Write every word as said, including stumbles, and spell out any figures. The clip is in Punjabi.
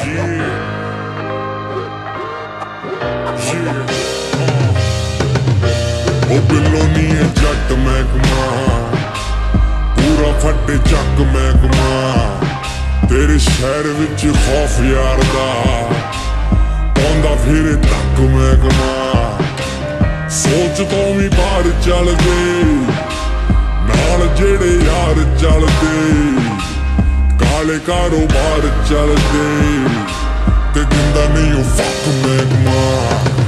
ਉਹ ਬਿੱਲੋ ਨੀ ਏ ਜੱਟ ਮਹਿਕਮਾ, ਪੂਰਾ ਫੱਟੇ ਚੱਕ ਮਹਿਕਮਾ। ਤੇਰੇ ਸ਼ਹਿਰ ਵਿੱਚ ਖੌਫ ਯਾਰ ਦਾ, ਪਾਉਂਦਾ ਫਿਰੇ ਤੱਕ ਮਹਿਕਮਾ। ਸੋਚ ਤੋਂ ਵੀ ਬਾਹਰ ਚੱਲਦੇ, ਨਾਲ ਜਿਹੜੇ ਯਾਰ ਚੱਲਦੇ। ਕਾਲੇ ਕਾਰੋਬਾਰ ਚੱਲਦੇ, ਤੇ ਦਿੰਦਾ ਨਹੀਂ ਉਹ ਫੱਕ ਮਹਿਕਮਾ।